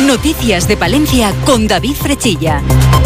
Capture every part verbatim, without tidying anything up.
Noticias de Palencia con David Frechilla.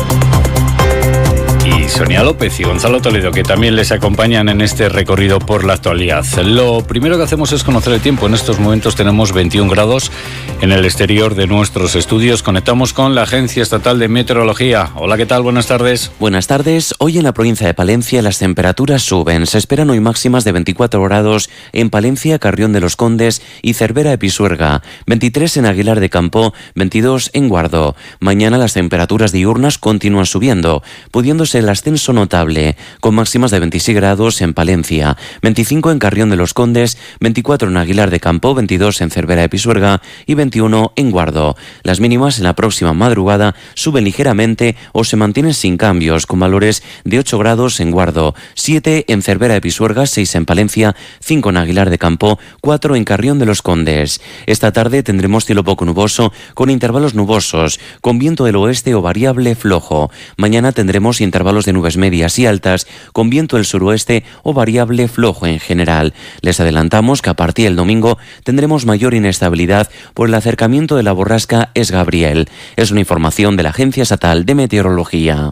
Y Sonia López y Gonzalo Toledo, que también les acompañan en este recorrido por la actualidad. Lo primero que hacemos es conocer el tiempo. En estos momentos tenemos veintiún grados en el exterior de nuestros estudios. Conectamos con la Agencia Estatal de Meteorología. Hola, ¿qué tal? Buenas tardes. Buenas tardes. Hoy en la provincia de Palencia las temperaturas suben. Se esperan hoy máximas de veinticuatro grados en Palencia, Carrión de los Condes y Cervera de Pisuerga, veintitrés en Aguilar de Campo, veintidós en Guardo. Mañana las temperaturas diurnas continúan subiendo, pudiéndose el ascenso notable, con máximas de veintiséis grados en Palencia, veinticinco en Carrión de los Condes, veinticuatro en Aguilar de Campo, veintidós en Cervera de Pisuerga y veintiuno en Guardo. Las mínimas en la próxima madrugada suben ligeramente o se mantienen sin cambios, con valores de ocho grados en Guardo, siete en Cervera de Pisuerga, seis en Palencia, cinco en Aguilar de Campo, cuatro en Carrión de los Condes. Esta tarde tendremos cielo poco nuboso, con intervalos nubosos, con viento del oeste o variable flojo. Mañana tendremos intervalos de nubes medias y altas, con viento del suroeste o variable flojo en general. Les adelantamos que a partir del domingo tendremos mayor inestabilidad por el acercamiento de la borrasca Es Gabriel. Es una información de la Agencia Estatal de Meteorología.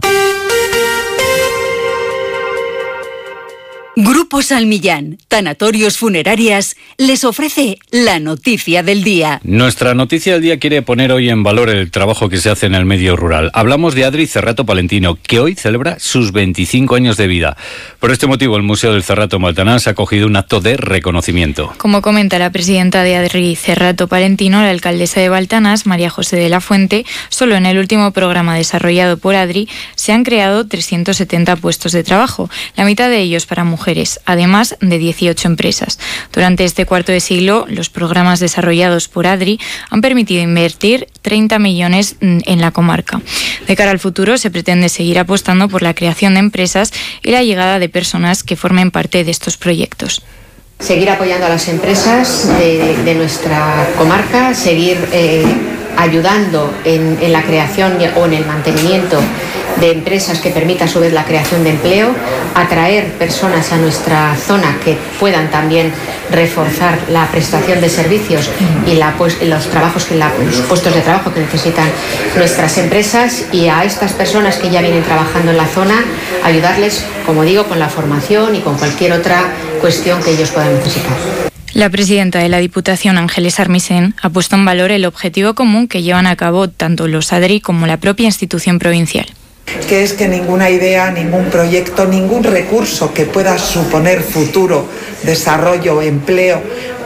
Grupo Salmillán, Tanatorios Funerarias, les ofrece la noticia del día. Nuestra noticia del día quiere poner hoy en valor el trabajo que se hace en el medio rural. Hablamos de Adri Cerrato Palentino, que hoy celebra sus veinticinco años de vida. Por este motivo, el Museo del Cerrato Baltanás ha acogido un acto de reconocimiento. Como comenta la presidenta de Adri Cerrato Palentino, la alcaldesa de Baltanás, María José de la Fuente, solo en el último programa desarrollado por Adri se han creado trescientos setenta puestos de trabajo, la mitad de ellos para mujeres. Mujeres, además de dieciocho empresas. Durante este cuarto de siglo, los programas desarrollados por Adri han permitido invertir treinta millones en la comarca. De cara al futuro, se pretende seguir apostando por la creación de empresas y la llegada de personas que formen parte de estos proyectos. Seguir apoyando a las empresas de, de nuestra comarca, seguir eh, ayudando en, en la creación o en el mantenimiento de empresas que permita a su vez la creación de empleo, atraer personas a nuestra zona que puedan también reforzar la prestación de servicios y la, pues, los trabajos que la, los puestos de trabajo que necesitan nuestras empresas, y a estas personas que ya vienen trabajando en la zona ayudarles, como digo, con la formación y con cualquier otra cuestión que ellos puedan necesitar. La presidenta de la Diputación, Ángeles Armisen, ha puesto en valor el objetivo común que llevan a cabo tanto los Adri como la propia institución provincial. Que es que ninguna idea, ningún proyecto, ningún recurso que pueda suponer futuro, desarrollo, empleo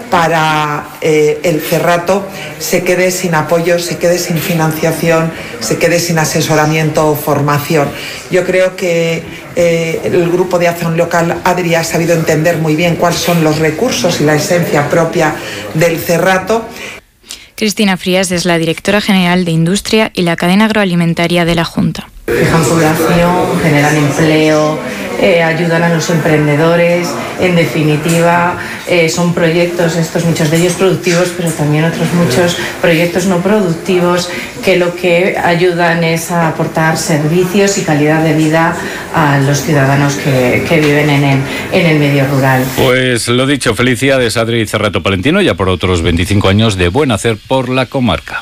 para eh, el Cerrato se quede sin apoyo, se quede sin financiación, se quede sin asesoramiento o formación. Yo creo que eh, el Grupo de Acción Local Adri ha sabido entender muy bien cuáles son los recursos y la esencia propia del Cerrato. Cristina Frías es la directora general de Industria y la cadena agroalimentaria de la Junta. Fijan población, generan empleo, eh, ayudan a los emprendedores, en definitiva eh, son proyectos, estos muchos de ellos productivos, pero también otros muchos proyectos no productivos que lo que ayudan es a aportar servicios y calidad de vida a los ciudadanos que, que viven en el, en el medio rural. Pues lo dicho, felicidades Adri Cerrato Palentino, ya por otros veinticinco años de buen hacer por la comarca.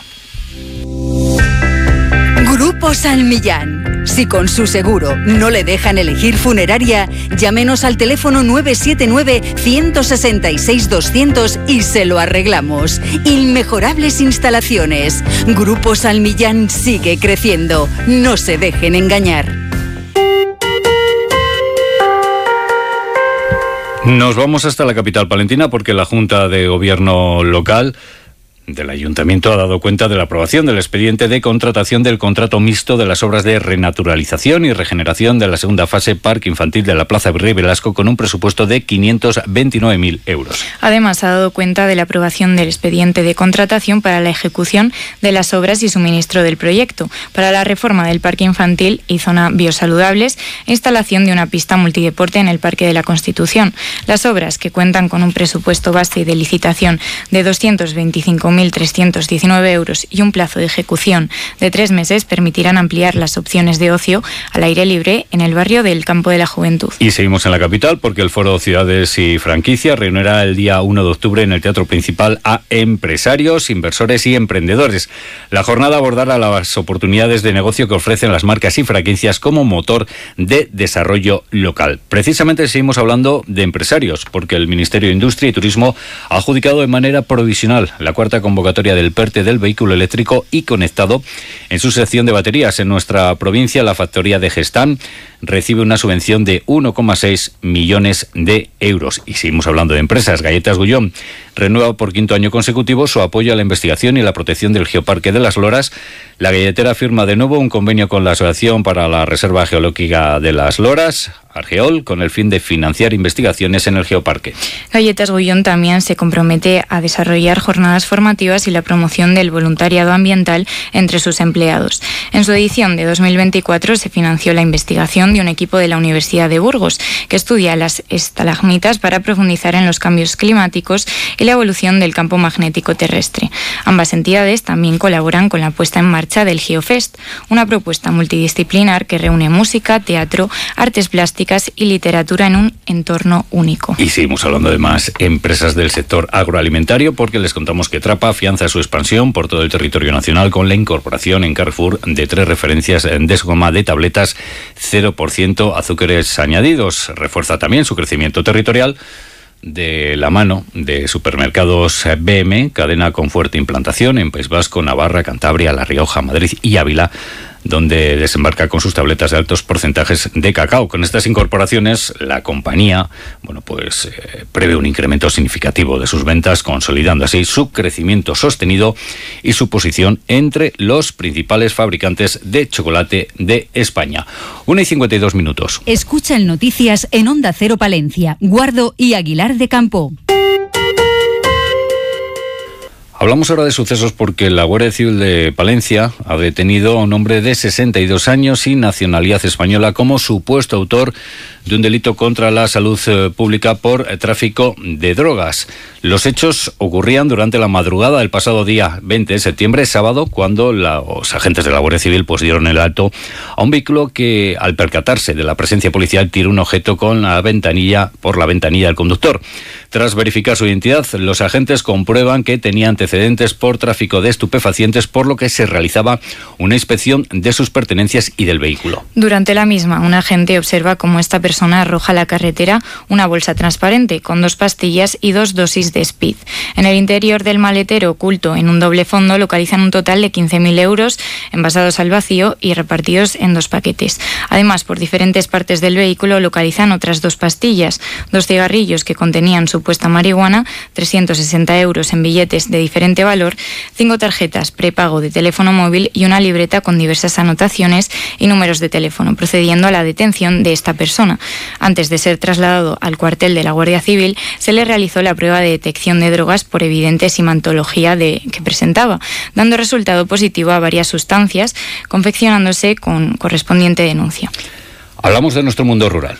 Grupo Salmillán. Si con su seguro no le dejan elegir funeraria, llámenos al teléfono nueve siete nueve, uno seis seis, doscientos y se lo arreglamos. Inmejorables instalaciones. Grupo Salmillán sigue creciendo. No se dejen engañar. Nos vamos hasta la capital palentina porque la Junta de Gobierno local del Ayuntamiento ha dado cuenta de la aprobación del expediente de contratación del contrato mixto de las obras de renaturalización y regeneración de la segunda fase Parque Infantil de la Plaza Virrey Velasco con un presupuesto de quinientos veintinueve mil euros. Además, ha dado cuenta de la aprobación del expediente de contratación para la ejecución de las obras y suministro del proyecto, para la reforma del Parque Infantil y zona biosaludables e instalación de una pista multideporte en el Parque de la Constitución. Las obras, que cuentan con un presupuesto base de licitación de doscientos veinticinco mil trescientos diecinueve euros y un plazo de ejecución de tres meses permitirán ampliar las opciones de ocio al aire libre en el barrio del Campo de la Juventud. Y seguimos en la capital porque el Foro Ciudades y Franquicias reunirá el día uno de octubre en el Teatro Principal a empresarios, inversores y emprendedores. La jornada abordará las oportunidades de negocio que ofrecen las marcas y franquicias como motor de desarrollo local. Precisamente seguimos hablando de empresarios porque el Ministerio de Industria y Turismo ha adjudicado de manera provisional la cuarta convocatoria del PERTE del vehículo eléctrico y conectado en su sección de baterías. En nuestra provincia, la factoría de Gestán recibe una subvención de uno coma seis millones de euros. Y seguimos hablando de empresas. Galletas Gullón renueva por quinto año consecutivo su apoyo a la investigación y la protección del Geoparque de las Loras. La galletera firma de nuevo un convenio con la Asociación para la Reserva Geológica de las Loras, Argeol, con el fin de financiar investigaciones en el Geoparque. Galletas Gullón también se compromete a desarrollar jornadas formativas y la promoción del voluntariado ambiental entre sus empleados. En su edición de dos mil veinticuatro se financió la investigación de un equipo de la Universidad de Burgos que estudia las estalagmitas para profundizar en los cambios climáticos y la evolución del campo magnético terrestre. Ambas entidades también colaboran con la puesta en marcha del GeoFest, una propuesta multidisciplinar que reúne música, teatro, artes plásticas y literatura en un entorno único. Y seguimos hablando de más empresas del sector agroalimentario porque les contamos que Trapa afianza su expansión por todo el territorio nacional con la incorporación en Carrefour de tres referencias de su gama de tabletas cero por ciento azúcares añadidos. Refuerza también su crecimiento territorial de la mano de Supermercados B M, cadena con fuerte implantación en País Vasco, Navarra, Cantabria, La Rioja, Madrid y Ávila, donde desembarca con sus tabletas de altos porcentajes de cacao. Con estas incorporaciones, la compañía, bueno, pues eh, prevé un incremento significativo de sus ventas, consolidando así su crecimiento sostenido y su posición entre los principales fabricantes de chocolate de España. una y cincuenta y dos minutos. Escucha el Noticias en Onda Cero Palencia, Guardo y Aguilar de Campo. Hablamos ahora de sucesos porque la Guardia Civil de Palencia ha detenido a un hombre de sesenta y dos años y nacionalidad española como supuesto autor de un delito contra la salud pública por tráfico de drogas. Los hechos ocurrían durante la madrugada del pasado día veinte de septiembre, sábado, cuando los agentes de la Guardia Civil pues dieron el alto a un vehículo que, al percatarse de la presencia policial, tiró un objeto con la ventanilla por la ventanilla del conductor. Tras verificar su identidad, los agentes comprueban que tenía antecedentes por tráfico de estupefacientes, por lo que se realizaba una inspección de sus pertenencias y del vehículo. Durante la misma, un agente observa cómo esta persona arroja a la carretera una bolsa transparente con dos pastillas y dos dosis de speed. En el interior del maletero, oculto en un doble fondo, localizan un total de quince mil euros envasados al vacío y repartidos en dos paquetes. Además, por diferentes partes del vehículo localizan otras dos pastillas, dos cigarrillos que contenían supuesta marihuana, trescientos sesenta euros en billetes de diferente valor, cinco tarjetas prepago de teléfono móvil y una libreta con diversas anotaciones y números de teléfono, procediendo a la detención de esta persona. Antes de ser trasladado al cuartel de la Guardia Civil, se le realizó la prueba de detección de drogas por evidente simantología de, que presentaba, dando resultado positivo a varias sustancias, confeccionándose con correspondiente denuncia. Hablamos de nuestro mundo rural.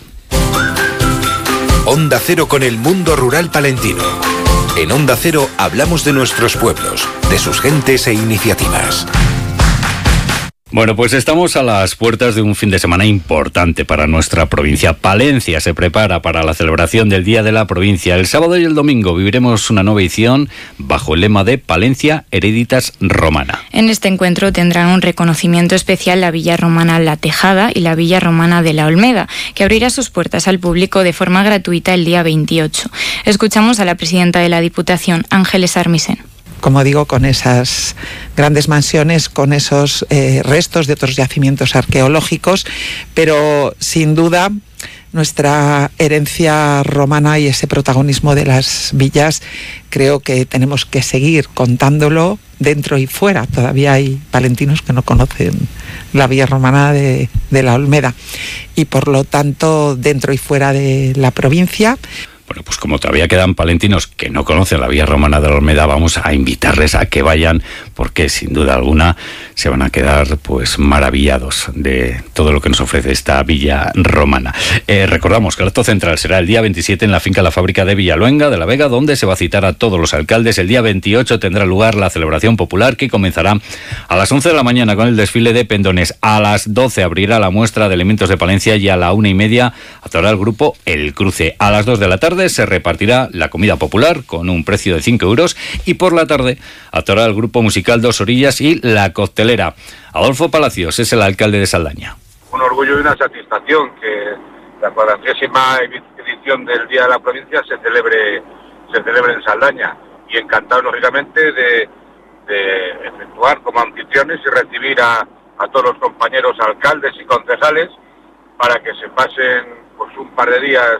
Onda Cero con el mundo rural palentino. En Onda Cero hablamos de nuestros pueblos, de sus gentes e iniciativas. Bueno, pues estamos a las puertas de un fin de semana importante para nuestra provincia. Palencia se prepara para la celebración del Día de la Provincia. El sábado y el domingo viviremos una nueva edición bajo el lema de Palencia Hereditas Romana. En este encuentro tendrán un reconocimiento especial la Villa Romana La Tejada y la Villa Romana de la Olmeda, que abrirá sus puertas al público de forma gratuita el día veintiocho. Escuchamos a la presidenta de la Diputación, Ángeles Armisen. Como digo, con esas grandes mansiones, con esos eh, restos de otros yacimientos arqueológicos, pero sin duda nuestra herencia romana y ese protagonismo de las villas, creo que tenemos que seguir contándolo dentro y fuera. Todavía hay palentinos que no conocen la villa romana de, de la Olmeda y por lo tanto dentro y fuera de la provincia. Bueno, pues como todavía quedan palentinos que no conocen la Villa Romana de la Olmeda, vamos a invitarles a que vayan porque sin duda alguna se van a quedar pues maravillados de todo lo que nos ofrece esta villa romana. Eh, recordamos que el acto central será el día veintisiete en la finca La Fábrica de Villaluenga de la Vega, donde se va a citar a todos los alcaldes. El día veintiocho tendrá lugar la celebración popular, que comenzará a las once de la mañana con el desfile de pendones. A las doce abrirá la muestra de elementos de Palencia y a la una y media actuará el grupo El Cruce. A las dos de la tarde se repartirá la comida popular con un precio de cinco euros y por la tarde actuará el grupo musical Dos Orillas y La Coctelera. Adolfo Palacios es el alcalde de Saldaña. Un orgullo y una satisfacción que la cuadragésima edición del Día de la Provincia se celebre, se celebre en Saldaña, y encantado lógicamente de, de efectuar como anfitriones y recibir a, a todos los compañeros alcaldes y concejales para que se pasen pues un par de días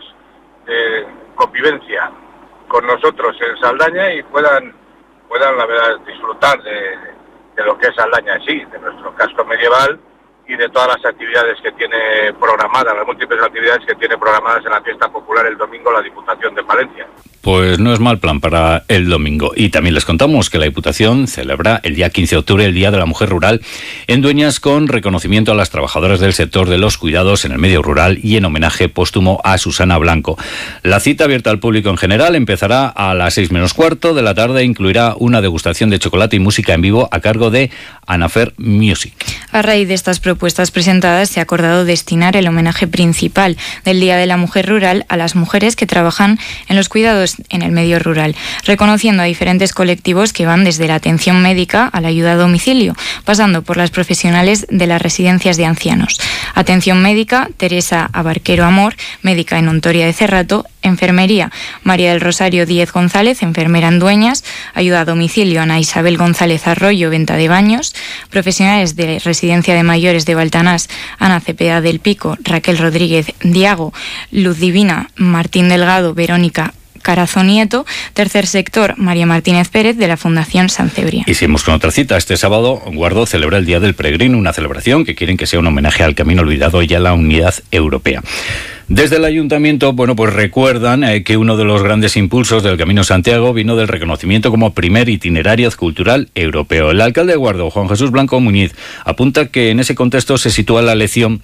de convivencia con nosotros en Saldaña y puedan, puedan la verdad, disfrutar de, de lo que es Saldaña en sí, de nuestro casco medieval y de todas las actividades que tiene programadas, las múltiples actividades que tiene programadas en la fiesta popular el domingo la Diputación de Palencia. Pues no es mal plan para el domingo. Y también les contamos que la Diputación celebra el día quince de octubre el Día de la Mujer Rural en Dueñas, con reconocimiento a las trabajadoras del sector de los cuidados en el medio rural y en homenaje póstumo a Susana Blanco. La cita, abierta al público en general, empezará a las seis menos cuarto de la tarde e incluirá una degustación de chocolate y música en vivo a cargo de Anafer Music. A raíz de estas propuestas presentadas, se ha acordado destinar el homenaje principal del Día de la Mujer Rural a las mujeres que trabajan en los cuidados en el medio rural, reconociendo a diferentes colectivos que van desde la atención médica a la ayuda a domicilio, pasando por las profesionales de las residencias de ancianos. Atención médica, Teresa Abarquero Amor, médica en Ontoria de Cerrato. Enfermería, María del Rosario Díez González, enfermera en Dueñas. Ayuda a domicilio, Ana Isabel González Arroyo, venta de baños. Profesionales de Residencia de Mayores de Baltanás, Ana Cepeda del Pico, Raquel Rodríguez Diago, Luz Divina, Martín Delgado, Verónica Carazo Nieto. Tercer sector, María Martínez Pérez, de la Fundación San Cebrián. Y seguimos con otra cita. Este sábado, Guardo celebra el Día del Peregrino, una celebración que quieren que sea un homenaje al camino olvidado y a la unidad europea. Desde el Ayuntamiento, bueno, pues recuerdan eh, que uno de los grandes impulsos del Camino Santiago vino del reconocimiento como primer itinerario cultural europeo. El alcalde de Guardo, Juan Jesús Blanco Muñiz, apunta que en ese contexto se sitúa la elección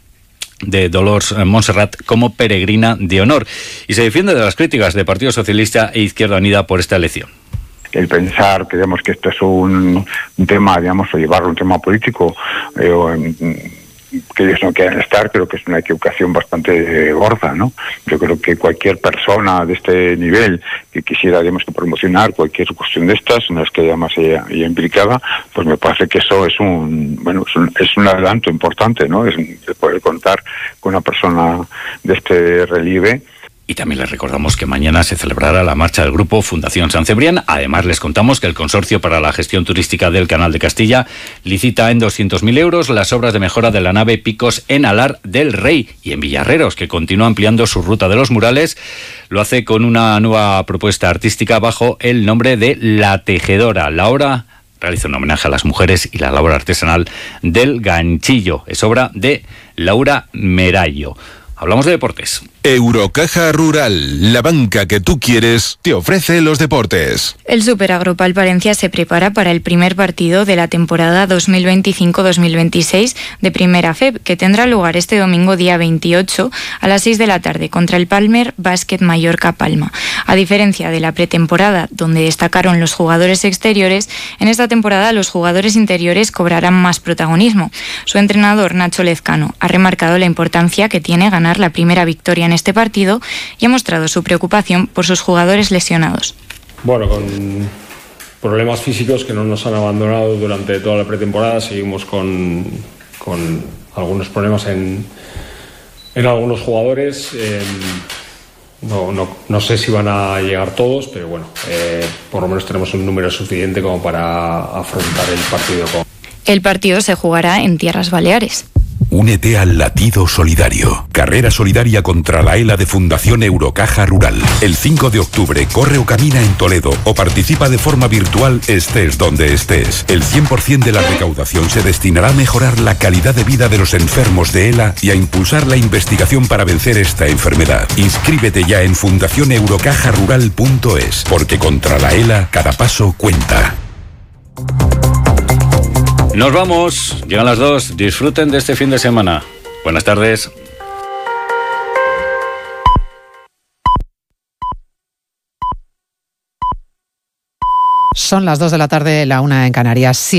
de Dolors Montserrat como peregrina de honor y se defiende de las críticas de Partido Socialista e Izquierda Unida por esta elección. El pensar que, digamos, que esto es un, un tema, digamos, o llevarlo un tema político, eh, o, que ellos no quieran estar, creo que es una equivocación bastante gorda, ¿no? Yo creo que cualquier persona de este nivel que quisiera, digamos, que promocionar cualquier cuestión de estas, en las que además ella, ella implicaba, pues me parece que eso es un, bueno, es un, es un adelanto importante, ¿no? Es de poder contar con una persona de este relieve. Y también les recordamos que mañana se celebrará la marcha del grupo Fundación San Cebrián. Además, les contamos que el Consorcio para la Gestión Turística del Canal de Castilla licita en doscientos mil euros las obras de mejora de la nave Picos en Alar del Rey y en Villarreros, que continúa ampliando su ruta de los murales. Lo hace con una nueva propuesta artística bajo el nombre de La Tejedora. La obra realiza un homenaje a las mujeres y la labor artesanal del ganchillo. Es obra de Laura Merallo. Hablamos de deportes. Eurocaja Rural, la banca que tú quieres, te ofrece los deportes. El Super Agropal Palencia se prepara para el primer partido de la temporada dos mil veinticinco dos mil veintiséis de Primera F E B, que tendrá lugar este domingo día veintiocho a las seis de la tarde contra el Palmer Basket Mallorca Palma. A diferencia de la pretemporada, donde destacaron los jugadores exteriores, en esta temporada los jugadores interiores cobrarán más protagonismo. Su entrenador, Nacho Lezcano, ha remarcado la importancia que tiene ganar la primera victoria en este partido y ha mostrado su preocupación por sus jugadores lesionados. Bueno, con problemas físicos que no nos han abandonado durante toda la pretemporada, seguimos con, con algunos problemas en, en algunos jugadores. Eh, no, no, no sé si van a llegar todos, pero bueno, eh, por lo menos tenemos un número suficiente como para afrontar el partido. Con... El partido se jugará en Tierras Baleares. Únete al latido solidario. Carrera solidaria contra la ELA de Fundación Eurocaja Rural. El cinco de octubre corre o camina en Toledo o participa de forma virtual estés donde estés. El cien por ciento de la recaudación se destinará a mejorar la calidad de vida de los enfermos de ELA y a impulsar la investigación para vencer esta enfermedad. Inscríbete ya en fundación eurocaja rural punto es, porque contra la ELA cada paso cuenta. Nos vamos, llegan las dos, disfruten de este fin de semana. Buenas tardes. Son las dos de la tarde, la una en Canarias.